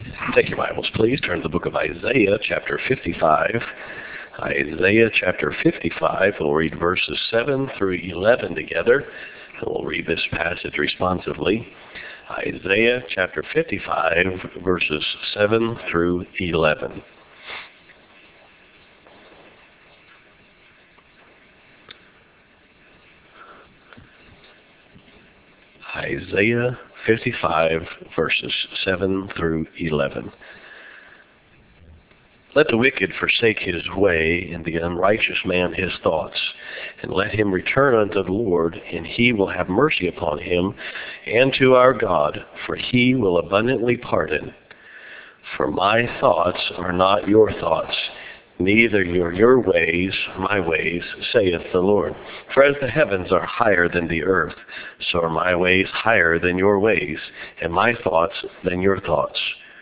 Take your Bibles, please. Turn to the book of Isaiah, chapter 55. Isaiah, chapter 55. We'll read verses 7 through 11 together, and we'll read this passage responsively. Isaiah, chapter 55, verses 7 through 11. Isaiah 55, verses 7 through 11. Let the wicked forsake his way, and the unrighteous man his thoughts. And let him return unto the Lord, and he will have mercy upon him, and to our God, for he will abundantly pardon. For my thoughts are not your thoughts, neither are your ways my ways, saith the Lord. For as the heavens are higher than the earth, so are my ways higher than your ways, and my thoughts than your thoughts.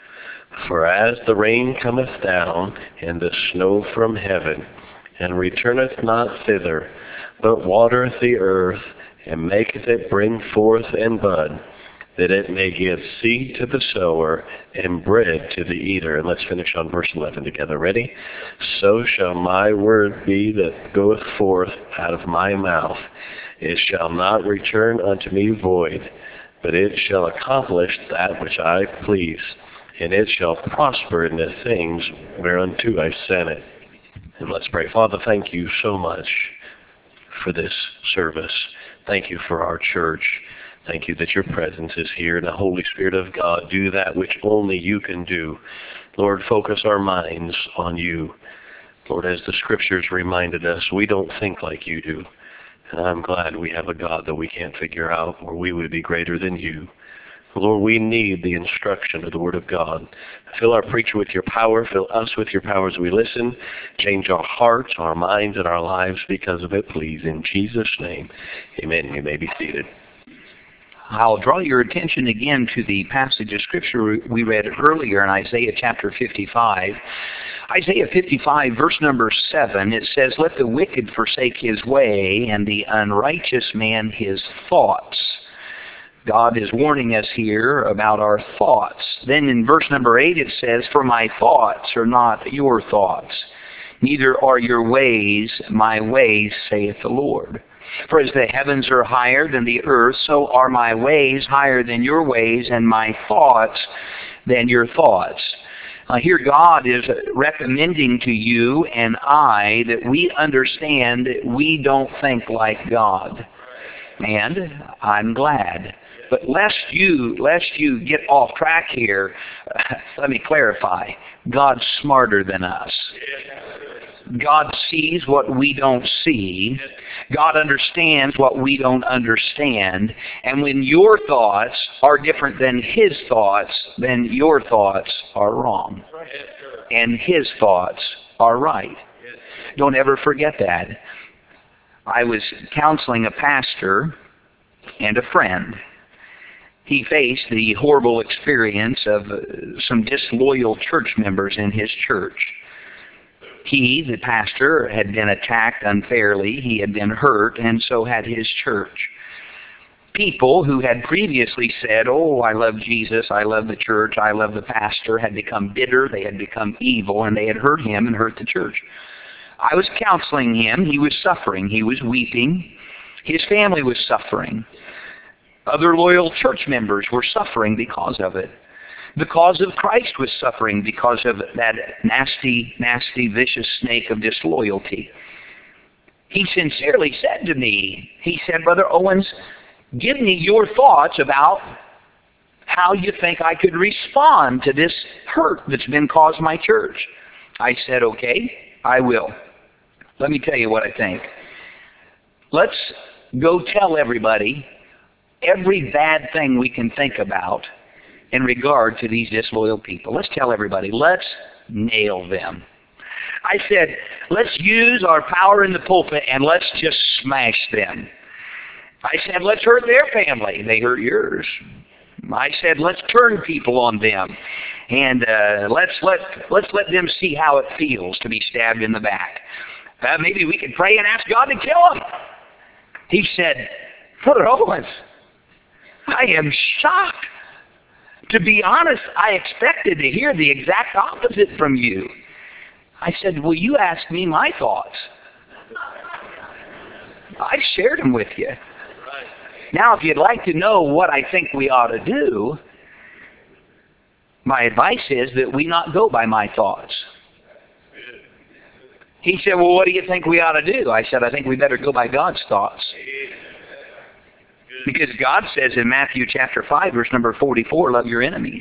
For as the rain cometh down, and the snow from heaven, and returneth not thither, but watereth the earth, and maketh it bring forth and bud, that it may give seed to the sower and bread to the eater. And let's finish on verse 11 together. Ready? So shall my word be that goeth forth out of my mouth. It shall not return unto me void, but it shall accomplish that which I please, and it shall prosper in the things whereunto I sent it. And let's pray. Father, thank you so much for this service. Thank you for our church. Thank you that your presence is here, and the Holy Spirit of God, do that which only you can do. Lord, focus our minds on you. Lord, as the Scriptures reminded us, we don't think like you do. And I'm glad we have a God that we can't figure out, or we would be greater than you. Lord, we need the instruction of the Word of God. Fill our preacher with your power. Fill us with your power as we listen. Change our hearts, our minds, and our lives because of it, please. In Jesus' name, amen. You may be seated. I'll draw your attention again to the passage of Scripture we read earlier in Isaiah chapter 55. Isaiah 55, verse number 7, it says, "Let the wicked forsake his way, and the unrighteous man his thoughts." God is warning us here about our thoughts. Then in verse number 8 it says, "For my thoughts are not your thoughts, neither are your ways my ways, saith the Lord. For as the heavens are higher than the earth, so are my ways higher than your ways, and my thoughts than your thoughts." Here God is recommending to you and I that we understand that we don't think like God. And I'm glad. But lest you get off track here, let me clarify. God's smarter than us. God sees what we don't see. God understands what we don't understand. And when your thoughts are different than His thoughts, then your thoughts are wrong. And His thoughts are right. Don't ever forget that. I was counseling a pastor and a friend. He faced the horrible experience of some disloyal church members in his church. He, the pastor, had been attacked unfairly. He had been hurt, and so had his church. People who had previously said, "Oh, I love Jesus, I love the church, I love the pastor," had become bitter, they had become evil, and they had hurt him and hurt the church. I was counseling him. He was suffering. He was weeping. His family was suffering. Other loyal church members were suffering because of it. The cause of Christ was suffering because of that nasty, nasty, vicious snake of disloyalty. He sincerely said to me, he said, "Brother Owens, give me your thoughts about how you think I could respond to this hurt that's been caused my church." I said, "Okay, I will. Let me tell you what I think. Let's go tell everybody every bad thing we can think about in regard to these disloyal people. Let's tell everybody. Let's nail them." I said, "Let's use our power in the pulpit and let's just smash them." I said, "Let's hurt their family. They hurt yours." I said, "Let's turn people on them. And let's let them see how it feels to be stabbed in the back. Maybe we could pray and ask God to kill them." He said, "Brother Owens, I am shocked To be honest, I expected to hear the exact opposite from you. I said, well, you asked me my thoughts. I shared them with you. Now, if you'd like to know what I think we ought to do, my advice is that we not go by my thoughts. He said, well, what do you think we ought to do? I said, I think we better go by God's thoughts. Because God says in Matthew chapter 5, verse number 44, love your enemies.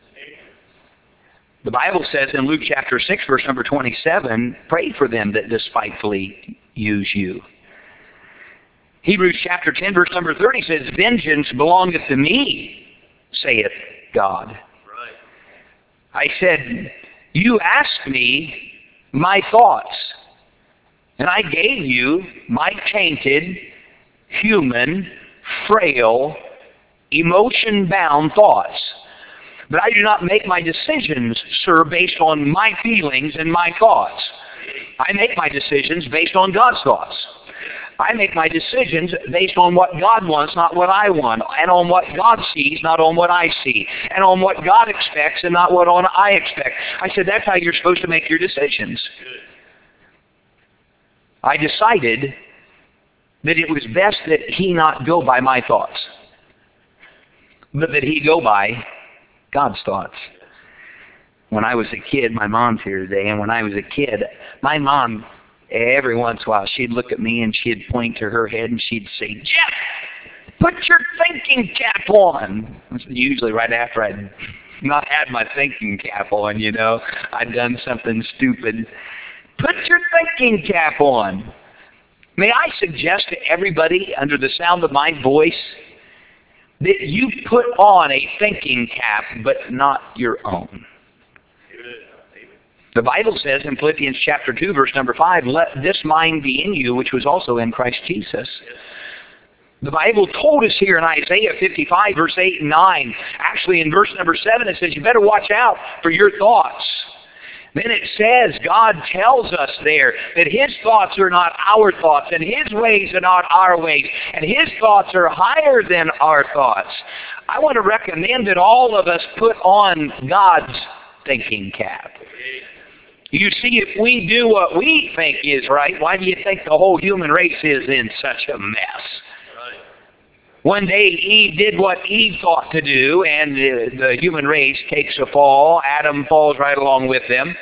The Bible says in Luke chapter 6, verse number 27, pray for them that despitefully use you. Hebrews chapter 10, verse number 30 says, vengeance belongeth to me, saith God. Right. I said, you asked me my thoughts, and I gave you my tainted, human, frail, emotion-bound thoughts. But I do not make my decisions, sir, based on my feelings and my thoughts. I make my decisions based on God's thoughts. I make my decisions based on what God wants, not what I want, and on what God sees, not on what I see, and on what God expects and not what I expect. I said, that's how you're supposed to make your decisions. I decided that it was best that he not go by my thoughts, but that he go by God's thoughts. When I was a kid, my mom's here today, and when I was a kid, my mom, every once in a while, she'd look at me and she'd point to her head and she'd say, Jeff, put your thinking cap on. Usually right after I'd not had my thinking cap on, you know. I'd done something stupid. Put your thinking cap on. May I suggest to everybody under the sound of my voice that you put on a thinking cap, but not your own. The Bible says in Philippians chapter 2, verse number 5, let this mind be in you, which was also in Christ Jesus. The Bible told us here in Isaiah 55, verse 8 and 9, actually in verse number 7, it says, you better watch out for your thoughts. Then it says, God tells us there that His thoughts are not our thoughts, and His ways are not our ways, and His thoughts are higher than our thoughts. I want to recommend that all of us put on God's thinking cap. You see, if we do what we think is right, why do you think the whole human race is in such a mess? One day Eve did what Eve thought to do, and the human race takes a fall. Adam falls right along with them.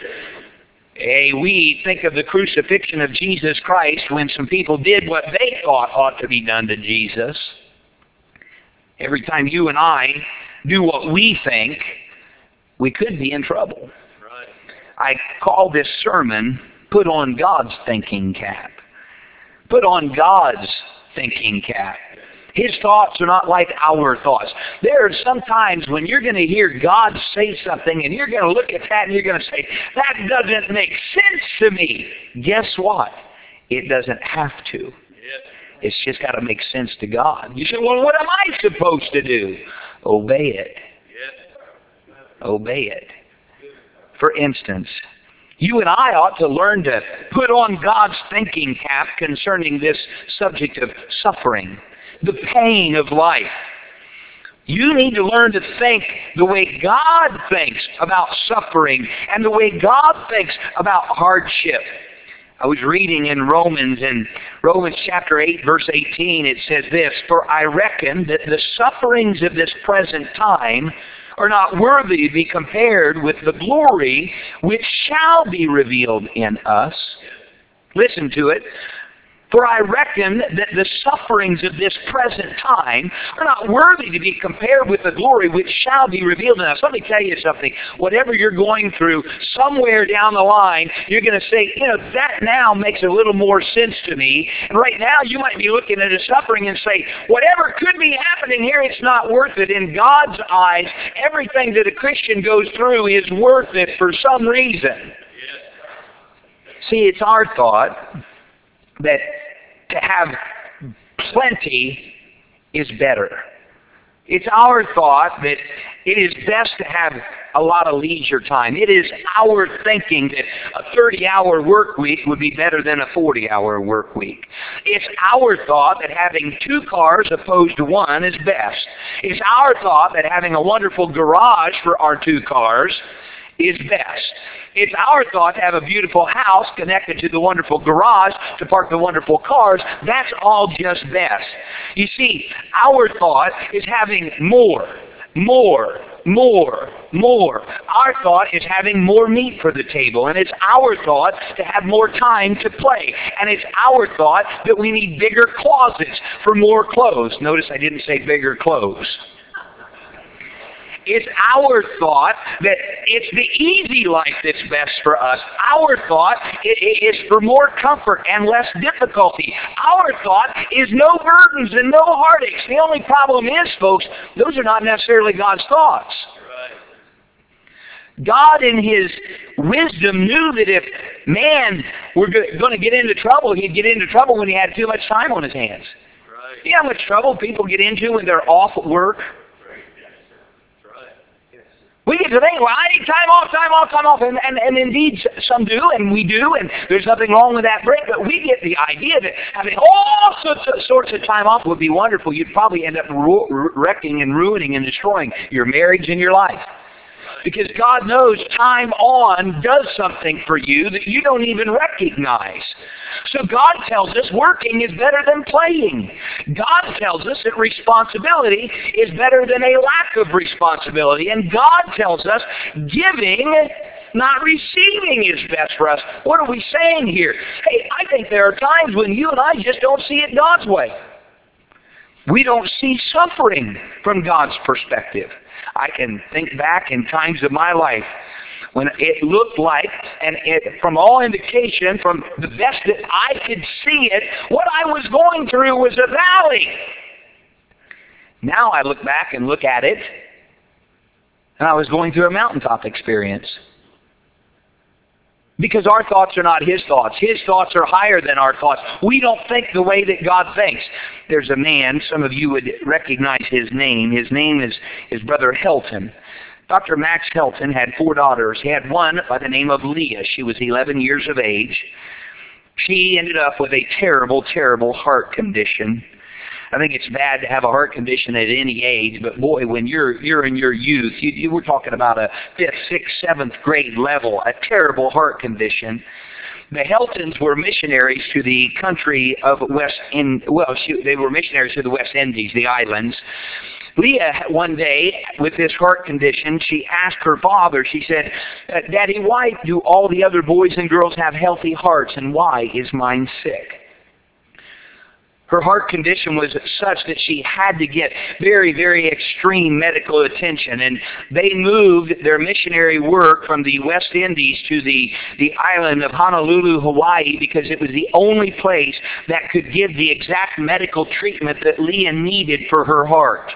We think of the crucifixion of Jesus Christ when some people did what they thought ought to be done to Jesus. Every time you and I do what we think, we could be in trouble. I call this sermon, Put on God's Thinking Cap. Put on God's thinking cap. His thoughts are not like our thoughts. There are some times when you're going to hear God say something and you're going to look at that and you're going to say, that doesn't make sense to me. Guess what? It doesn't have to. It's just got to make sense to God. You say, well, what am I supposed to do? Obey it. Obey it. For instance, you and I ought to learn to put on God's thinking cap concerning this subject of suffering, the pain of life. You need to learn to think the way God thinks about suffering and the way God thinks about hardship. I was reading in Romans chapter 8, verse 18, it says this, for I reckon that the sufferings of this present time are not worthy to be compared with the glory which shall be revealed in us. Listen to it. For I reckon that the sufferings of this present time are not worthy to be compared with the glory which shall be revealed in us. Let me tell you something. Whatever you're going through, somewhere down the line, you're going to say, that now makes a little more sense to me. And right now you might be looking at a suffering and say, whatever could be happening here, it's not worth it. In God's eyes, everything that a Christian goes through is worth it for some reason. See, it's our thought that to have plenty is better. It's our thought that it is best to have a lot of leisure time. It is our thinking that a 30-hour work week would be better than a 40-hour work week. It's our thought that having 2 cars opposed to 1 is best. It's our thought that having a wonderful garage for our 2 cars is best. It's our thought to have a beautiful house connected to the wonderful garage to park the wonderful cars. That's all just best. You see, our thought is having more. Our thought is having more meat for the table, and it's our thought to have more time to play, and it's our thought that we need bigger closets for more clothes. Notice I didn't say bigger clothes. It's our thought that it's the easy life that's best for us. Our thought is for more comfort and less difficulty. Our thought is no burdens and no heartaches. The only problem is, folks, those are not necessarily God's thoughts. God in His wisdom knew that if man were going to get into trouble, he'd get into trouble when he had too much time on his hands. You know how much trouble people get into when they're off at work? We get to think, well, I need time off, and indeed some do, and we do, and there's nothing wrong with that break, but we get the idea that having all sorts of time off would be wonderful. You'd probably end up wrecking and ruining and destroying your marriage and your life. Because God knows time on does something for you that you don't even recognize. So God tells us working is better than playing. God tells us that responsibility is better than a lack of responsibility. And God tells us giving, not receiving, is best for us. What are we saying here? Hey, I think there are times when you and I just don't see it God's way. We don't see suffering from God's perspective. I can think back in times of my life when it looked like, and from all indication, from the best that I could see it, what I was going through was a valley. Now I look back and look at it, and I was going through a mountaintop experience. Because our thoughts are not His thoughts. His thoughts are higher than our thoughts. We don't think the way that God thinks. There's a man, some of you would recognize his name. His name is Brother Helton. Dr. Max Helton had 4 daughters. He had one by the name of Leah. She was 11 years of age. She ended up with a terrible, terrible heart condition. I think it's bad to have a heart condition at any age, but boy, when you're in your youth, you were talking about a 5th, 6th, 7th grade level, a terrible heart condition. The Heltons were missionaries to the country of they were missionaries to the West Indies, the islands. Leah, one day, with this heart condition, she asked her father, she said, Daddy, why do all the other boys and girls have healthy hearts, and why is mine sick? Her heart condition was such that she had to get very, very extreme medical attention. And they moved their missionary work from the West Indies to the island of Honolulu, Hawaii, because it was the only place that could give the exact medical treatment that Leah needed for her heart.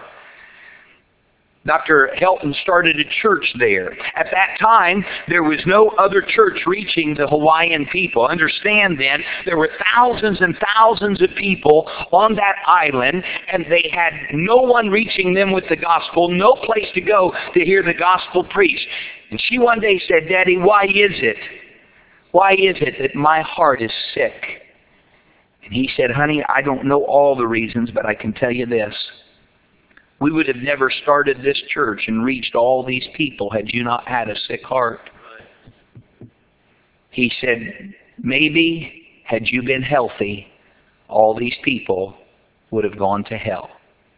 Dr. Helton started a church there. At that time, there was no other church reaching the Hawaiian people. Understand then, there were thousands and thousands of people on that island, and they had no one reaching them with the gospel, no place to go to hear the gospel preached. And she one day said, Daddy, why is it? Why is it that my heart is sick? And he said, honey, I don't know all the reasons, but I can tell you this. We would have never started this church and reached all these people had you not had a sick heart. He said, maybe had you been healthy, all these people would have gone to hell.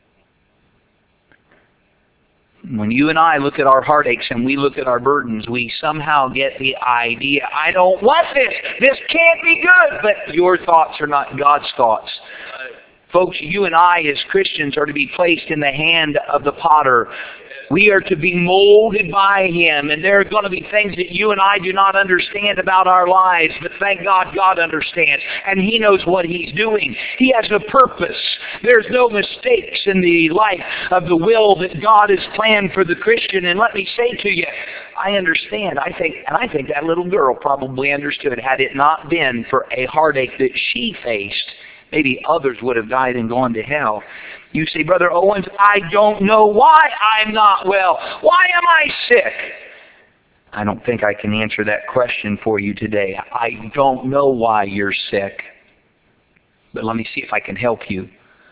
When you and I look at our heartaches and we look at our burdens, we somehow get the idea, I don't want this. This can't be good. But your thoughts are not God's thoughts. Folks, you and I as Christians are to be placed in the hand of the potter. We are to be molded by Him, and there are going to be things that you and I do not understand about our lives, but thank God, God understands, and He knows what He's doing. He has a purpose. There's no mistakes in the life of the will that God has planned for the Christian, and let me say to you, I understand. I think that little girl probably understood had it not been for a heartache that she faced, maybe others would have died and gone to hell. You say, Brother Owens, I don't know why I'm not well. Why am I sick? I don't think I can answer that question for you today. I don't know why you're sick. But let me see if I can help you.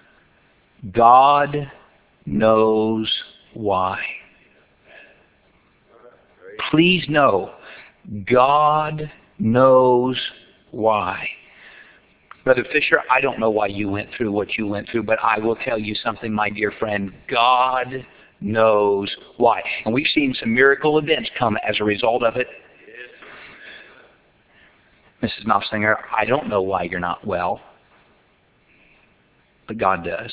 God knows why. Please know, God knows why. Brother Fisher, I don't know why you went through what you went through, but I will tell you something, my dear friend. God knows why. And we've seen some miracle events come as a result of it. Mrs. Knopfsinger, I don't know why you're not well, but God does.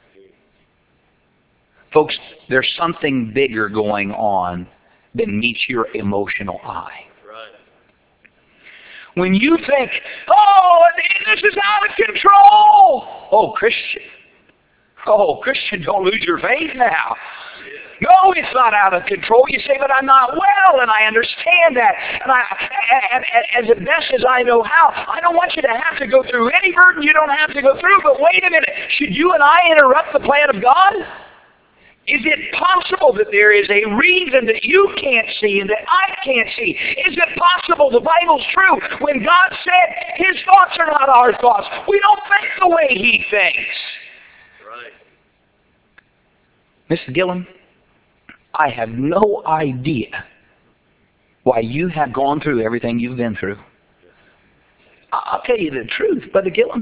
Folks, there's something bigger going on than meets your emotional eye. When you think, oh, this is out of control. Oh, Christian, don't lose your faith now. No, it's not out of control. You say, but I'm not well, and I understand that. And as best as I know how, I don't want you to have to go through any burden you don't have to go through. But wait a minute. Should you and I interrupt the plan of God? Is it possible that there is a reason that you can't see and that I can't see? Is it possible the Bible's true when God said His thoughts are not our thoughts? We don't think the way He thinks. Right. Mrs. Gillen, I have no idea why you have gone through everything you've been through. I'll tell you the truth, Brother Gillen.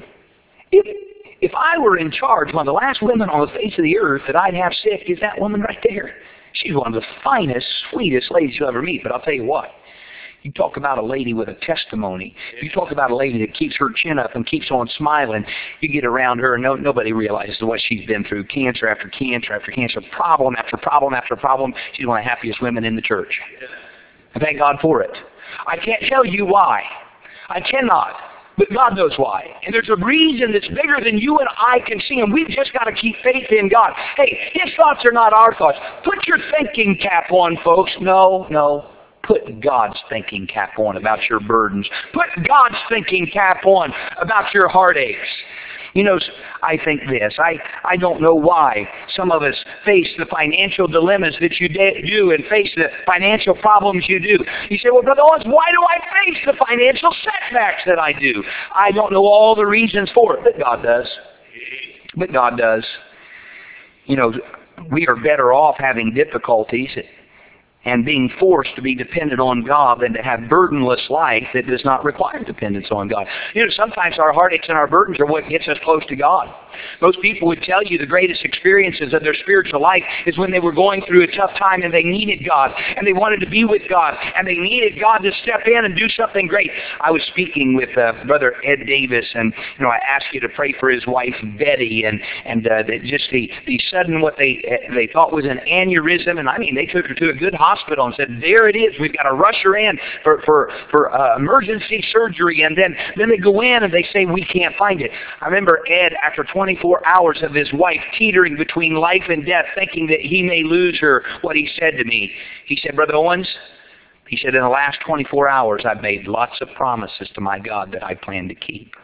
If I were in charge, one of the last women on the face of the earth that I'd have sick is that woman right there. She's one of the finest, sweetest ladies you'll ever meet. But I'll tell you what. You talk about a lady with a testimony. You talk about a lady that keeps her chin up and keeps on smiling. You get around her and nobody realizes what she's been through. Cancer after cancer after cancer. Problem after problem after problem. She's one of the happiest women in the church. And thank God for it. I can't tell you why. I cannot. But God knows why. And there's a reason that's bigger than you and I can see, and we've just got to keep faith in God. Hey, His thoughts are not our thoughts. Put your thinking cap on, folks. No. Put God's thinking cap on about your burdens. Put God's thinking cap on about your heartaches. You know, I think this. I don't know why some of us face the financial dilemmas that you do and face the financial problems you do. You say, well, Brother Owens, why do I face the financial setbacks that I do? I don't know all the reasons for it, but God does. But God does. You know, we are better off having difficulties and being forced to be dependent on God than to have burdenless life that does not require dependence on God. You know, sometimes our heartaches and our burdens are what gets us close to God. Most people would tell you the greatest experiences of their spiritual life is when they were going through a tough time and they needed God and they wanted to be with God and they needed God to step in and do something great. I was speaking with Brother Ed Davis, and I asked you to pray for his wife Betty, and just the sudden what they thought was an aneurysm, and I mean they took her to a good hospital and said, there it is, we've got to rush her in for emergency surgery, and then they go in and they say we can't find it. I remember Ed, after 24 hours of his wife teetering between life and death, thinking that he may lose her, what he said to me. He said, Brother Owens, he said, in the last 24 hours I've made lots of promises to my God that I plan to keep.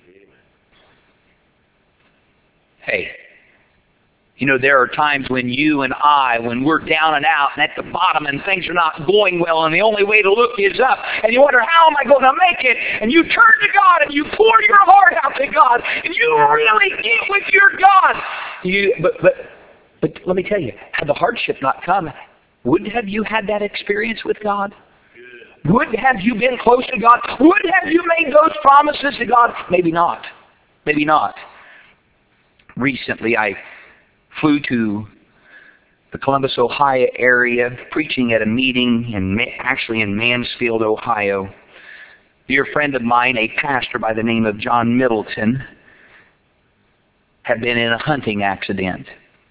Hey, you know, there are times when you and I, when we're down and out and at the bottom and things are not going well and the only way to look is up, and you wonder, how am I going to make it? And you turn to God and you pour your heart out to God and you really get with your God. But let me tell you, had the hardship not come, wouldn't have you had that experience with God? Would have you been close to God? Would have you made those promises to God? Maybe not. Maybe not. Recently, I flew to the Columbus, Ohio area, preaching at a meeting in Mansfield, Ohio. A dear friend of mine, a pastor by the name of John Middleton, had been in a hunting accident.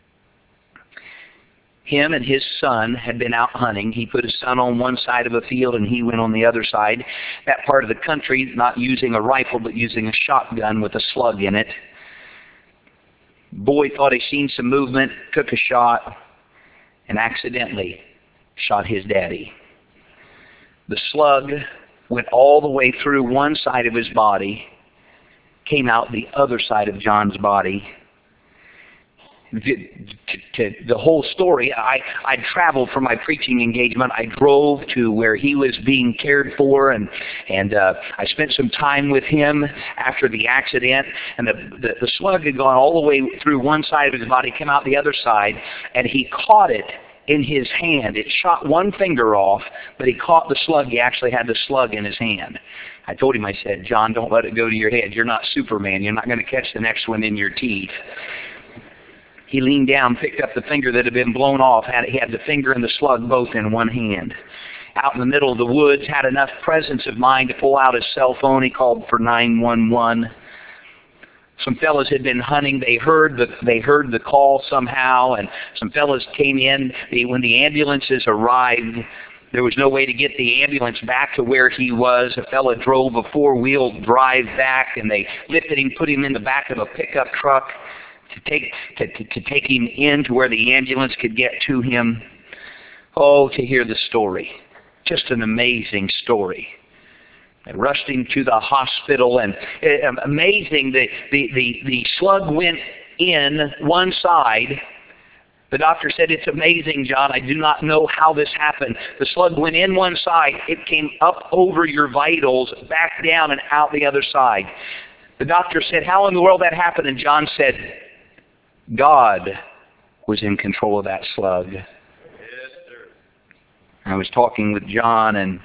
Him and his son had been out hunting. He put his son on one side of a field and he went on the other side. That part of the country, not using a rifle but using a shotgun with a slug in it. Boy thought he seen some movement, took a shot, and accidentally shot his daddy. The slug went all the way through one side of his body came out the other side of John's body. The whole story, I traveled for my preaching engagement. I drove to where he was being cared for, and I spent some time with him after the accident. And the slug had gone all the way through one side of his body, came out the other side, and he caught it in his hand. It shot one finger off, but he caught the slug. He actually had the slug in his hand. I told him, I said, John, don't let it go to your head. You're not Superman. You're not going to catch the next one in your teeth. He leaned down, picked up the finger that had been blown off. He had the finger and the slug both in one hand. Out in the middle of the woods, had enough presence of mind to pull out his cell phone. He called for 911. Some fellas had been hunting. They heard the call somehow, and some fellas came in. When the ambulances arrived, there was no way to get the ambulance back to where he was. A fella drove a four-wheel drive back, and they lifted him, put him in the back of a pickup truck to take him in to where the ambulance could get to him. Oh, to hear the story. Just an amazing story. They rushed him to the hospital, and amazing, the slug went in one side. The doctor said, it's amazing, John. I do not know how this happened. The slug went in one side. It came up over your vitals, back down, and out the other side. The doctor said, how in the world that happened? And John said, God was in control of that slug. Yes, sir. I was talking with John, and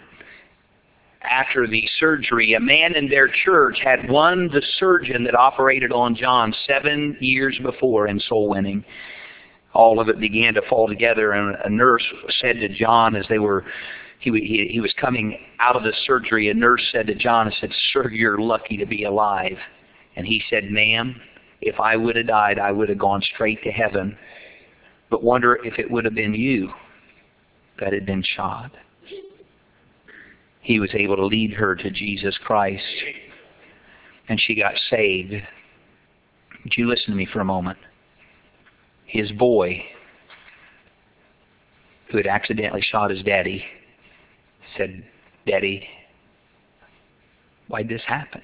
after the surgery, a man in their church had won the surgeon that operated on John 7 years before in soul winning. All of it began to fall together, and a nurse said to John as he was coming out of the surgery, a nurse said to John, sir, you're lucky to be alive. And he said, ma'am, if I would have died, I would have gone straight to heaven. But wonder if it would have been you that had been shot. He was able to lead her to Jesus Christ, and she got saved. Would you listen to me for a moment? His boy, who had accidentally shot his daddy, said, Daddy, why'd this happen?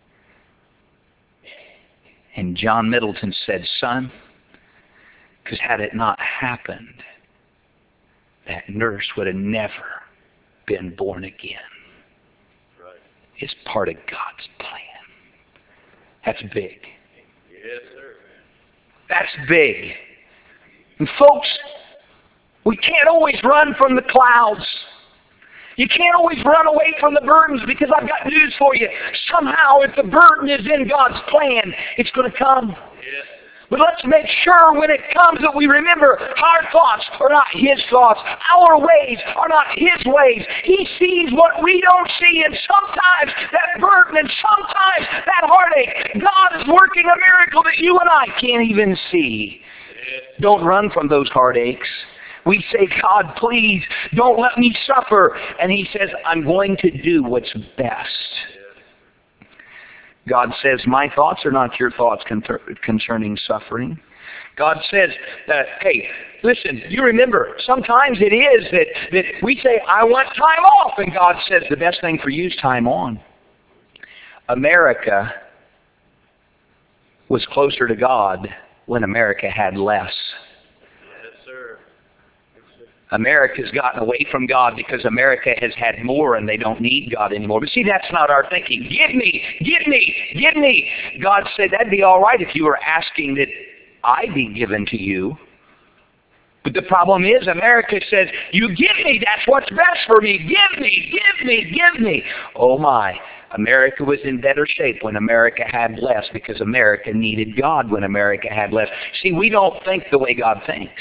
And John Middleton said, son, because had it not happened, that nurse would have never been born again. Right. It's part of God's plan. That's big. Yes, sir. That's big. And folks, we can't always run from the clouds. You can't always run away from the burdens, because I've got news for you. Somehow, if the burden is in God's plan, it's going to come. Yes. But let's make sure when it comes that we remember our thoughts are not His thoughts. Our ways are not His ways. He sees what we don't see, and sometimes that burden and sometimes that heartache, God is working a miracle that you and I can't even see. Don't run from those heartaches. We say, God, please, don't let me suffer. And He says, I'm going to do what's best. God says, my thoughts are not your thoughts concerning suffering. God says, hey, listen, you remember, sometimes it is that we say, I want time off. And God says, the best thing for you is time on. America was closer to God when America had less. America's gotten away from God because America has had more and they don't need God anymore. But see, that's not our thinking. Give me, give me, give me. God said that'd be all right if you were asking that I be given to you. But the problem is America says, you give me, that's what's best for me. Give me, give me, give me. Oh my. America was in better shape when America had less, because America needed God when America had less. See, we don't think the way God thinks.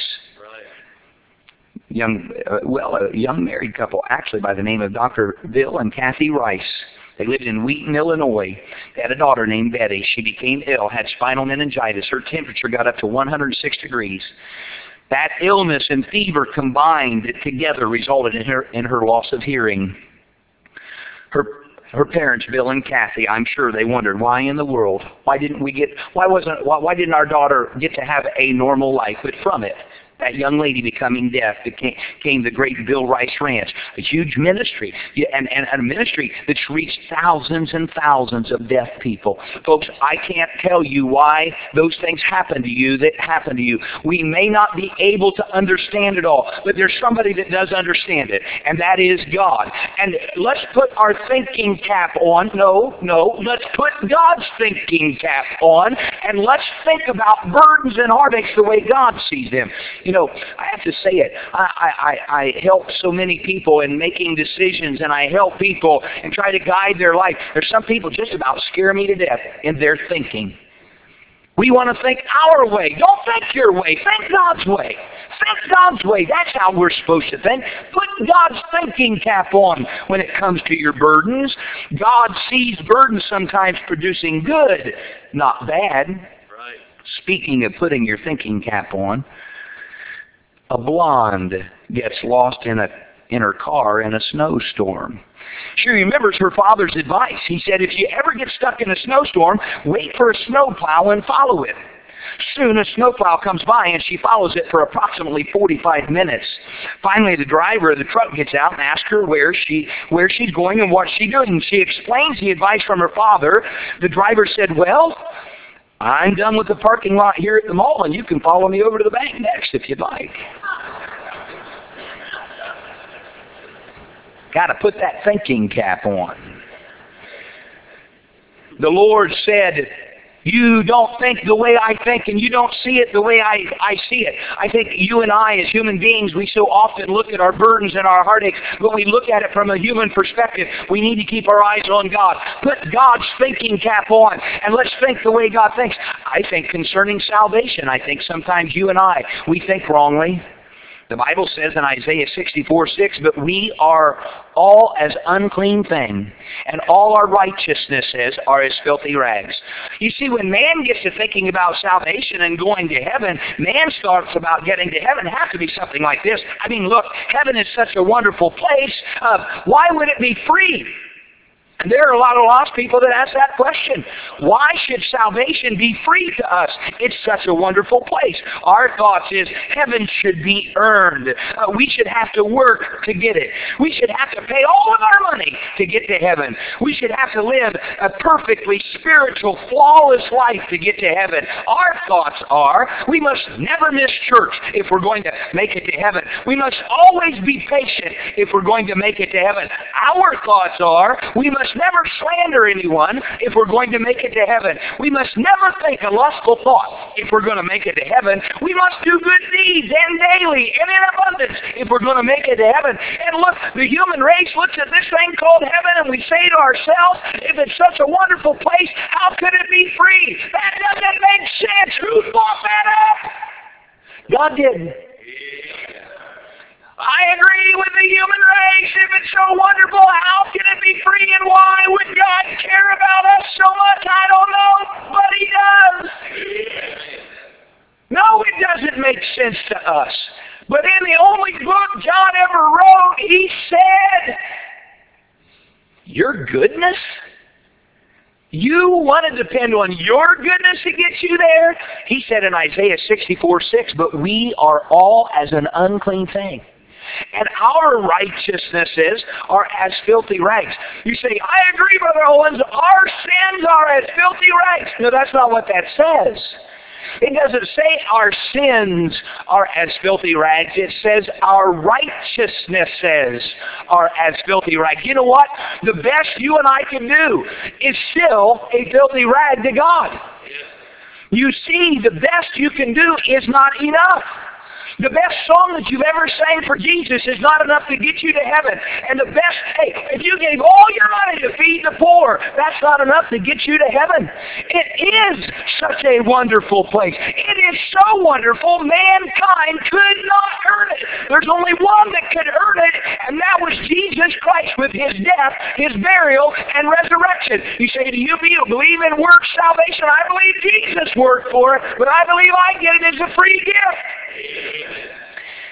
A young married couple, actually by the name of Dr. Bill and Kathy Rice. They lived in Wheaton, Illinois. They had a daughter named Betty. She became ill, had spinal meningitis. Her temperature got up to 106 degrees. That illness and fever combined together resulted in her loss of hearing. Her parents, Bill and Kathy, I'm sure they wondered, why in the world? Why didn't our daughter get to have a normal life? But from it, That young lady becoming deaf became the great Bill Rice Ranch, a huge ministry, and a ministry that's reached thousands and thousands of deaf people. Folks, I can't tell you why those things happen to you that happen to you. We may not be able to understand it all, but there's somebody that does understand it, and that is God. And let's put our thinking cap on. No, let's put God's thinking cap on, and let's think about burdens and heartaches the way God sees them. You know, I have to say it. I help so many people in making decisions, and I help people and try to guide their life. There's some people just about scare me to death in their thinking. We want to think our way. Don't think your way. Think God's way. Think God's way. That's how we're supposed to think. Put God's thinking cap on when it comes to your burdens. God sees burdens sometimes producing good, not bad. Right. Speaking of putting your thinking cap on, a blonde gets lost in her car in a snowstorm. She remembers her father's advice. He said, if you ever get stuck in a snowstorm, wait for a snowplow and follow it. Soon a snowplow comes by and she follows it for approximately 45 minutes. Finally, the driver of the truck gets out and asks her where she's going and what she's doing. She explains the advice from her father. The driver said, well, I'm done with the parking lot here at the mall, and you can follow me over to the bank next if you'd like. Got to put that thinking cap on. The Lord said, you don't think the way I think, and you don't see it the way I see it. I think you and I, as human beings, we so often look at our burdens and our heartaches. When we look at it from a human perspective, we need to keep our eyes on God. Put God's thinking cap on, and let's think the way God thinks. I think concerning salvation, I think sometimes you and I, we think wrongly. The Bible says in Isaiah 64:6, but we are all as unclean thing, and all our righteousnesses are as filthy rags. You see, when man gets to thinking about salvation and going to heaven, man's thoughts about getting to heaven have to be something like this. I mean, look, heaven is such a wonderful place. Why would it be free? And there are a lot of lost people that ask that question. Why should salvation be free to us? It's such a wonderful place. Our thoughts is heaven should be earned. We should have to work to get it. We should have to pay all of our money to get to heaven. We should have to live a perfectly spiritual, flawless life to get to heaven. Our thoughts are we must never miss church if we're going to make it to heaven. We must always be patient if we're going to make it to heaven. Our thoughts are we must never slander anyone if we're going to make it to heaven. We must never think a lustful thought if we're going to make it to heaven. We must do good deeds and daily and in abundance if we're going to make it to heaven. And look, the human race looks at this thing called heaven and we say to ourselves, if it's such a wonderful place, how could it be free? That doesn't make sense. Who thought that up? God didn't. I agree with the human race. If it's so wonderful, how can it be free, and why would God care about us so much? I don't know, but He does. No, it doesn't make sense to us. But in the only book John ever wrote, he said, your goodness? You want to depend on your goodness to get you there? He said in Isaiah 64:6, but we are all as an unclean thing, and our righteousnesses are as filthy rags. You say, I agree, Brother Owens, our sins are as filthy rags. No, that's not what that says. It doesn't say our sins are as filthy rags. It says our righteousnesses are as filthy rags. You know what? The best you and I can do is still a filthy rag to God. You see, the best you can do is not enough. The best song that you've ever sang for Jesus is not enough to get you to heaven. And the best, hey, if you gave all your money to feed the poor, that's not enough to get you to heaven. It is such a wonderful place. It is so wonderful, mankind could not earn it. There's only one that could earn it, and that was Jesus Christ with His death, His burial, and resurrection. You say, do you believe in works salvation? I believe Jesus worked for it, but I believe I get it as a free gift.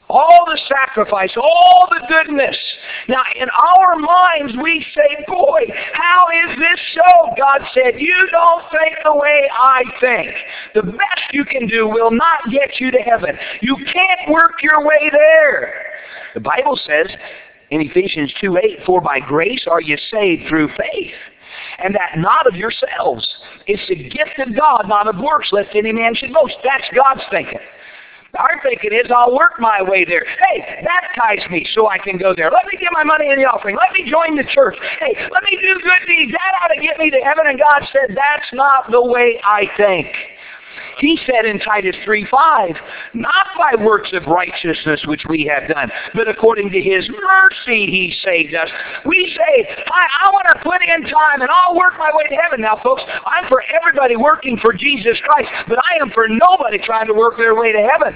All the sacrifice, all the goodness. Now, in our minds, we say, boy, how is this so? God said, you don't think the way I think. The best you can do will not get you to heaven. You can't work your way there. The Bible says in Ephesians 2:8, for by grace are you saved through faith, and that not of yourselves. It's the gift of God, not of works, lest any man should boast. That's God's thinking. Our thinking is, I'll work my way there. Hey, baptize me so I can go there. Let me give my money in the offering. Let me join the church. Hey, let me do good deeds. That ought to get me to heaven. And God said, that's not the way I think. He said in Titus 3:5, not by works of righteousness which we have done, but according to His mercy He saved us. We say, I want to put in time and I'll work my way to heaven. Now, folks, I'm for everybody working for Jesus Christ, but I am for nobody trying to work their way to heaven.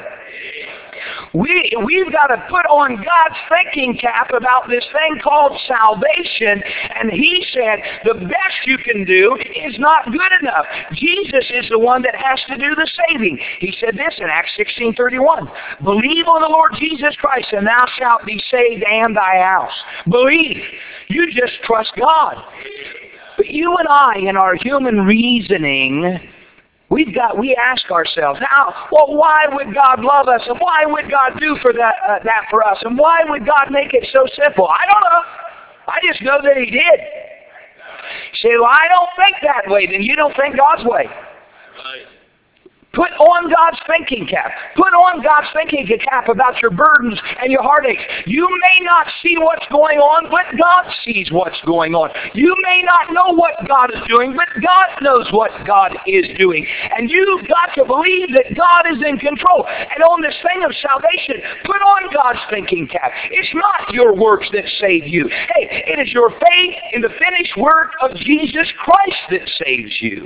We've got to put on God's thinking cap about this thing called salvation. And He said the best you can do is not good enough. Jesus is the one that has to do the saving. He said this in Acts 16:31. Believe on the Lord Jesus Christ and thou shalt be saved and thy house. Believe. You just trust God. But you and I, in our human reasoning, we ask ourselves, now, well, why would God love us? And why would God do for that for us? And why would God make it so simple? I don't know. I just know that He did. You say, well, I don't think that way. Then you don't think God's way. Right. Put on God's thinking cap. Put on God's thinking cap about your burdens and your heartaches. You may not see what's going on, but God sees what's going on. You may not know what God is doing, but God knows what God is doing. And you've got to believe that God is in control. And on this thing of salvation, put on God's thinking cap. It's not your works that save you. Hey, it is your faith in the finished work of Jesus Christ that saves you.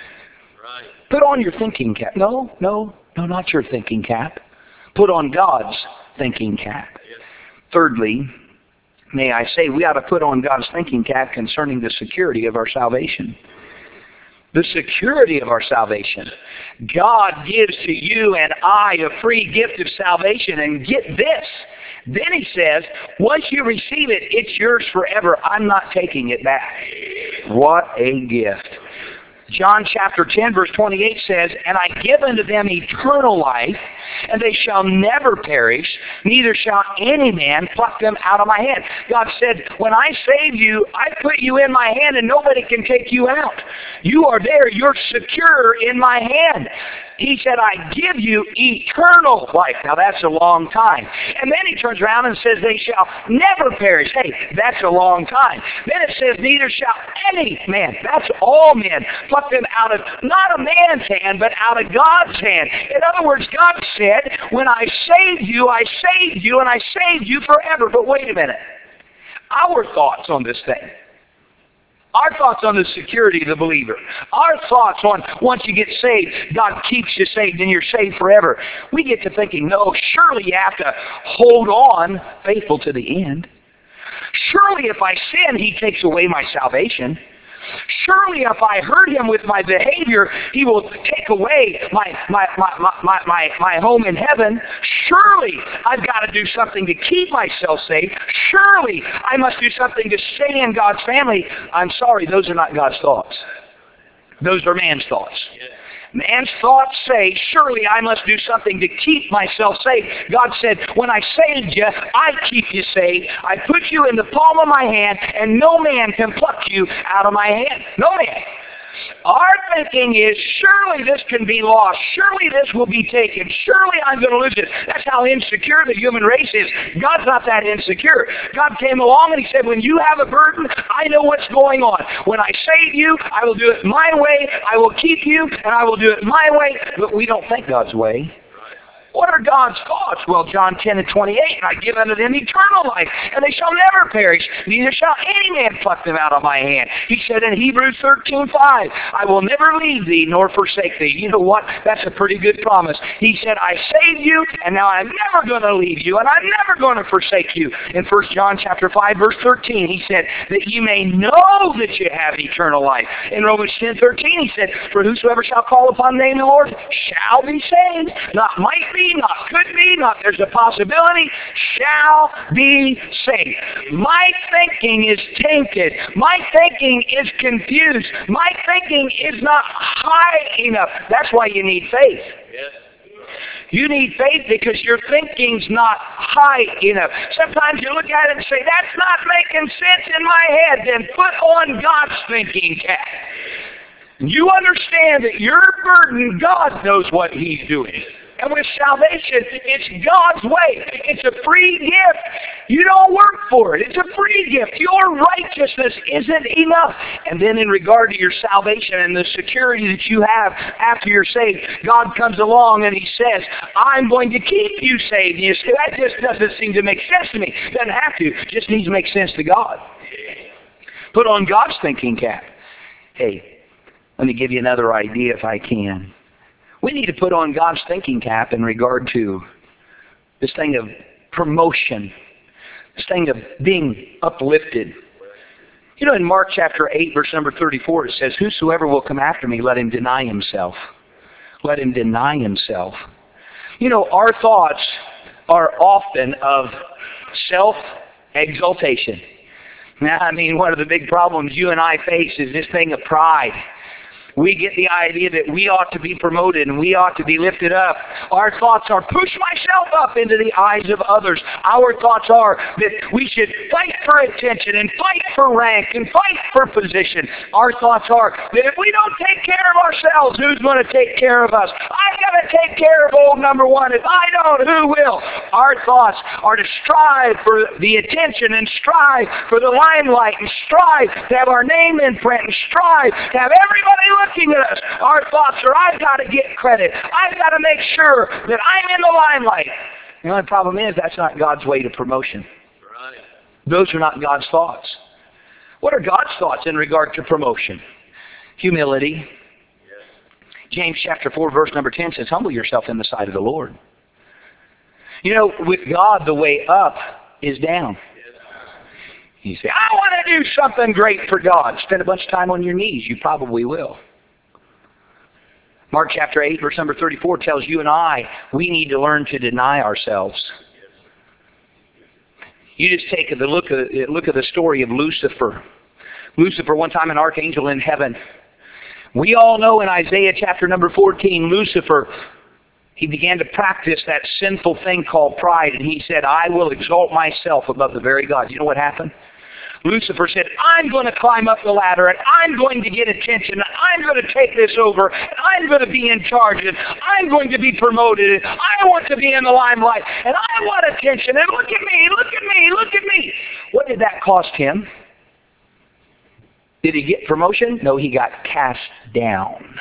Put on your thinking cap. No, not your thinking cap. Put on God's thinking cap. Thirdly, may I say, we ought to put on God's thinking cap concerning the security of our salvation. The security of our salvation. God gives to you and I a free gift of salvation, and get this. Then He says, once you receive it, it's yours forever. I'm not taking it back. What a gift. John chapter 10 verse 28 says, and I give unto them eternal life, and they shall never perish, neither shall any man pluck them out of my hand. God said, when I save you, I put you in my hand and nobody can take you out. You are there. You're secure in my hand. He said, I give you eternal life. Now that's a long time. And then He turns around and says, they shall never perish. Hey, that's a long time. Then it says, neither shall any man, that's all men, pluck them out of, not a man's hand, but out of God's hand. In other words, God said, when I saved you, and I saved you forever. But wait a minute. Our thoughts on this thing. Our thoughts on the security of the believer. Our thoughts on once you get saved, God keeps you saved and you're saved forever. We get to thinking, no, surely you have to hold on faithful to the end. Surely if I sin, He takes away my salvation. Surely if I hurt Him with my behavior, He will take away my home in heaven. Surely I've got to do something to keep myself safe. Surely I must do something to stay in God's family. I'm sorry, those are not God's thoughts. Those are man's thoughts. Man's thoughts say, surely I must do something to keep myself safe. God said, when I saved you, I keep you safe. I put you in the palm of my hand, and no man can pluck you out of my hand. No man. Our thinking is, surely this can be lost. Surely this will be taken. Surely I'm going to lose it. That's how insecure the human race is. God's not that insecure. God came along and He said, when you have a burden, I know what's going on. When I save you, I will do it my way. I will keep you, and I will do it my way. But we don't think God's way. What are God's thoughts? Well, John 10 and 28, and I give unto them eternal life, and they shall never perish, neither shall any man pluck them out of my hand. He said in Hebrews 13:5, I will never leave thee nor forsake thee. You know what? That's a pretty good promise. He said, I saved you, and now I'm never going to leave you, and I'm never going to forsake you. In 1 John chapter 5, verse 13, He said, that you may know that you have eternal life. In Romans 10:13, He said, for whosoever shall call upon the name of the Lord shall be saved. Not might be be, not could be, not there's a possibility, shall be saved. My thinking is tainted. My thinking is confused. My thinking is not high enough. That's why you need faith. You need faith because your thinking's not high enough. Sometimes you look at it and say, that's not making sense in my head. Then put on God's thinking cap. You understand that your burden, God knows what He's doing. And with salvation, it's God's way. It's a free gift. You don't work for it. It's a free gift. Your righteousness isn't enough. And then in regard to your salvation and the security that you have after you're saved, God comes along and He says, I'm going to keep you saved. You say, that just doesn't seem to make sense to me. It doesn't have to. It just needs to make sense to God. Put on God's thinking cap. Hey, let me give you another idea if I can. We need to put on God's thinking cap in regard to this thing of promotion, this thing of being uplifted. You know, in Mark chapter 8, verse number 34, it says, whosoever will come after me, let him deny himself. Let him deny himself. You know, our thoughts are often of self-exaltation. Now, I mean, one of the big problems you and I face is this thing of pride. We get the idea that we ought to be promoted and we ought to be lifted up. Our thoughts are, push myself up into the eyes of others. Our thoughts are that we should fight for attention and fight for rank and fight for position. Our thoughts are that if we don't take care of ourselves, who's going to take care of us? I've got to take care of old number one. If I don't, who will? Our thoughts are to strive for the attention and strive for the limelight and strive to have our name in print and strive to have everybody looking at us. Our thoughts are, I've got to get credit. I've got to make sure that I'm in the limelight. The only problem is that's not God's way to promotion. Right. Those are not God's thoughts. What are God's thoughts in regard to promotion? Humility. Yes. James chapter 4 verse number 10 says, humble yourself in the sight of the Lord. You know, with God the way up is down. You say, I want to do something great for God. Spend a bunch of time on your knees. You probably will. Mark chapter 8, verse number 34 tells you and I, we need to learn to deny ourselves. You just take a look at the story of Lucifer. Lucifer, one time an archangel in heaven. We all know in Isaiah chapter number 14, Lucifer, he began to practice that sinful thing called pride, and he said, I will exalt myself above the very God. You know what happened? Lucifer said, I'm going to climb up the ladder, and I'm going to get attention, and I'm going to take this over, and I'm going to be in charge, and I'm going to be promoted, and I want to be in the limelight, and I want attention, and look at me, look at me, look at me. What did that cost him? Did he get promotion? No, he got cast down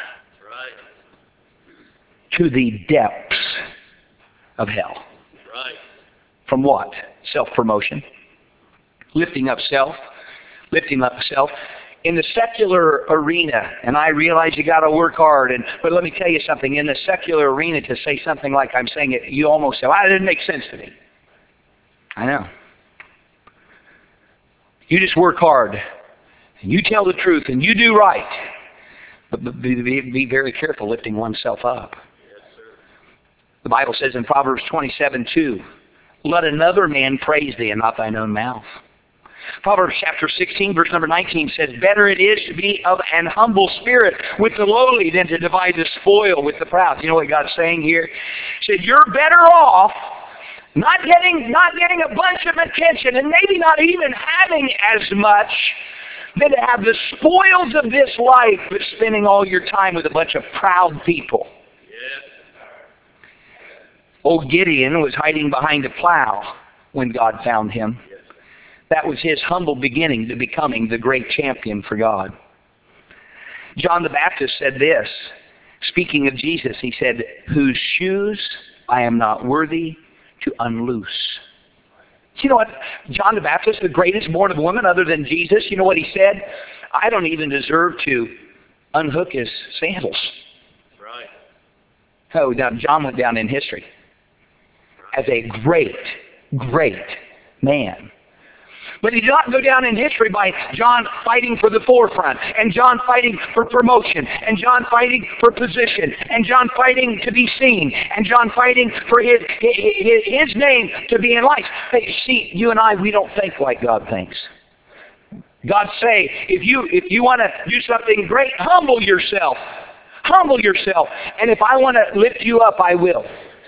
to the depths of hell. Right. From what? Self-promotion. Lifting up self. Lifting up self. In the secular arena, and I realize you got to work hard, but let me tell you something. In the secular arena, to say something like I'm saying it, you almost say, well, that didn't make sense to me. I know. You just work hard, and you tell the truth, and you do right. But be very careful lifting oneself up. The Bible says in Proverbs 27:2, let another man praise thee and not thine own mouth. Proverbs chapter 16, verse number 19 says, better it is to be of an humble spirit with the lowly than to divide the spoil with the proud. You know what God's saying here? He said, you're better off not getting a bunch of attention and maybe not even having as much than to have the spoils of this life but spending all your time with a bunch of proud people. Old Gideon was hiding behind a plow when God found him. That was his humble beginning to becoming the great champion for God. John the Baptist said this, speaking of Jesus, he said, whose shoes I am not worthy to unloose. You know what? John the Baptist, the greatest born of woman other than Jesus, you know what he said? I don't even deserve to unhook his sandals. Right. Oh, now John went down in history as a great, great man. But he did not go down in history by John fighting for the forefront, and John fighting for promotion, and John fighting for position, and John fighting to be seen, and John fighting for his name to be in lights. Hey, see, you and I, we don't think like God thinks. God say, if you want to do something great, humble yourself. Humble yourself. And if I want to lift you up, I will.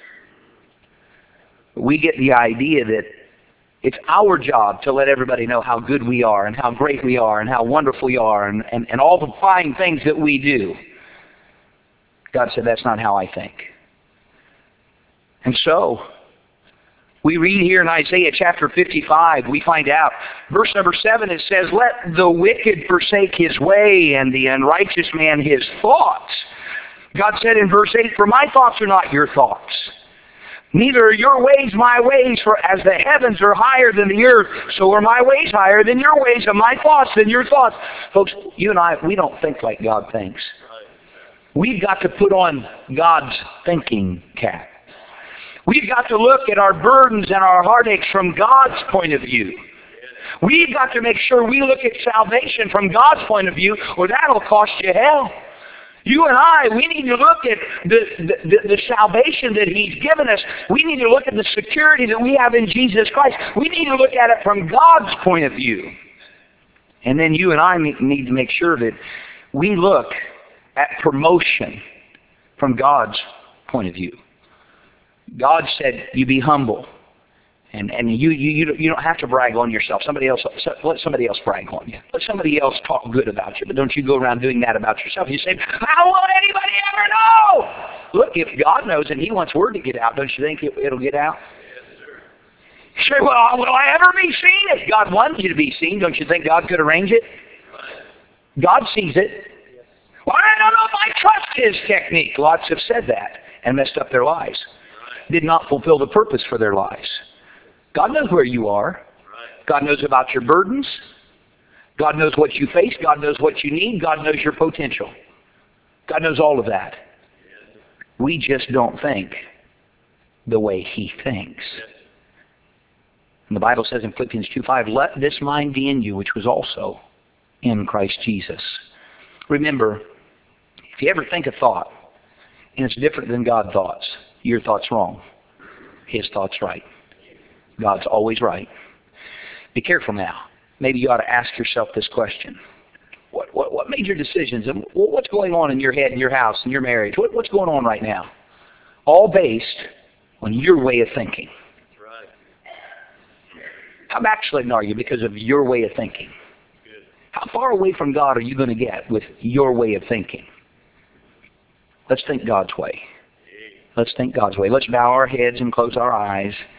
We get the idea that it's our job to let everybody know how good we are and how great we are and how wonderful we are and all the fine things that we do. God said, that's not how I think. And so, we read here in Isaiah chapter 55, we find out, verse number 7, it says, let the wicked forsake his way and the unrighteous man his thoughts. God said in verse 8, for my thoughts are not your thoughts. Neither are your ways my ways, for as the heavens are higher than the earth, so are my ways higher than your ways, and my thoughts than your thoughts. Folks, you and I, we don't think like God thinks. We've got to put on God's thinking cap. We've got to look at our burdens and our heartaches from God's point of view. We've got to make sure we look at salvation from God's point of view, or that'll cost you hell. You and I, we need to look at the salvation that He's given us. We need to look at the security that we have in Jesus Christ. We need to look at it from God's point of view. And then you and I need to make sure that we look at promotion from God's point of view. God said, you be humble. And you don't have to brag on yourself. Let somebody else brag on you. Let somebody else talk good about you. But don't you go around doing that about yourself. You say, how will anybody ever know? Look, if God knows and He wants word to get out, don't you think it'll get out? Yes, sir. You say, well, will I ever be seen? If God wanted you to be seen, don't you think God could arrange it? God sees it. Well, I don't know if I trust His technique. Lots have said that and messed up their lives. Did not fulfill the purpose for their lives. God knows where you are. God knows about your burdens. God knows what you face. God knows what you need. God knows your potential. God knows all of that. We just don't think the way He thinks. And the Bible says in Philippians 2:5, let this mind be in you, which was also in Christ Jesus. Remember, if you ever think a thought, and it's different than God's thoughts, your thought's wrong. His thought's right. God's always right. Be careful now. Maybe you ought to ask yourself this question. What made your decisions? And what's going on in your head, in your house, in your marriage? What's going on right now? All based on your way of thinking. Right. How backslidden are you because of your way of thinking? Good. How far away from God are you going to get with your way of thinking? Let's think God's way. Let's think God's way. Let's bow our heads and close our eyes.